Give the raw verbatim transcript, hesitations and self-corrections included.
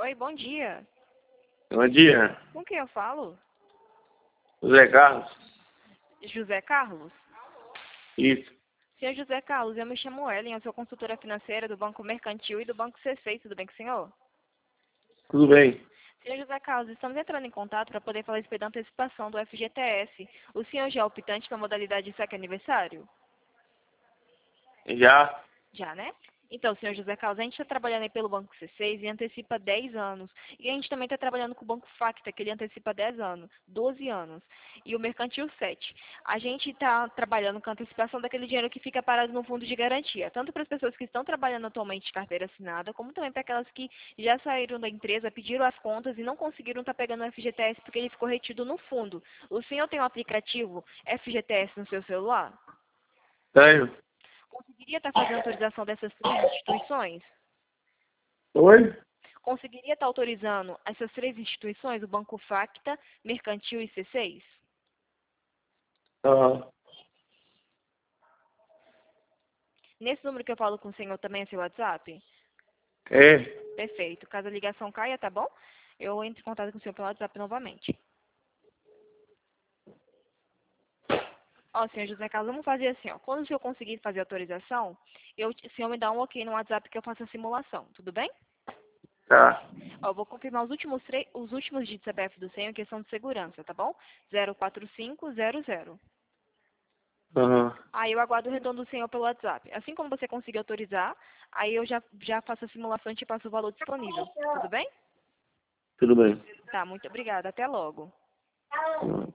Oi, bom dia. Bom dia. Com quem eu falo? José Carlos. José Carlos? Isso. Senhor José Carlos, eu me chamo Ellen, eu sou consultora financeira do Banco Mercantil e do Banco C seis, tudo bem com o senhor? Tudo bem. Senhor José Carlos, estamos entrando em contato para poder falar a respeito da antecipação do F G T S. O senhor já é optante na modalidade de saque aniversário? Já? Já, né? Então, senhor José Carlos, a gente está trabalhando aí pelo Banco C seis e antecipa dez anos. E a gente também está trabalhando com o Banco Facta, que ele antecipa dez anos, doze anos. E o Mercantil sete. A gente está trabalhando com a antecipação daquele dinheiro que fica parado no fundo de garantia. Tanto para as pessoas que estão trabalhando atualmente de carteira assinada, como também para aquelas que já saíram da empresa, pediram as contas e não conseguiram estar pegando o F G T S porque ele ficou retido no fundo. O senhor tem um aplicativo F G T S no seu celular? Tenho. Conseguiria estar fazendo autorização dessas três instituições? Oi? Conseguiria estar autorizando essas três instituições, o Banco Facta, Mercantil e C seis? Aham. Nesse número que eu falo com o senhor também é seu WhatsApp? É. Perfeito. Caso a ligação caia, tá bom? Eu entro em contato com o senhor pelo WhatsApp novamente. Ó, senhor José Carlos, vamos fazer assim, ó. Quando o senhor conseguir fazer a autorização, eu, o senhor me dá um ok no WhatsApp que eu faço a simulação, tudo bem? Tá. Ó, eu vou confirmar os últimos, três, os últimos dígitos C P F do senhor em questão de segurança, tá bom? zero quatro cinco zero zero. Aham. Aí eu aguardo o retorno do senhor pelo WhatsApp. Assim como você conseguir autorizar, aí eu já, já faço a simulação e te passo o valor disponível. Tudo bem? Tudo bem. Tá, muito obrigada. Até logo. Aham.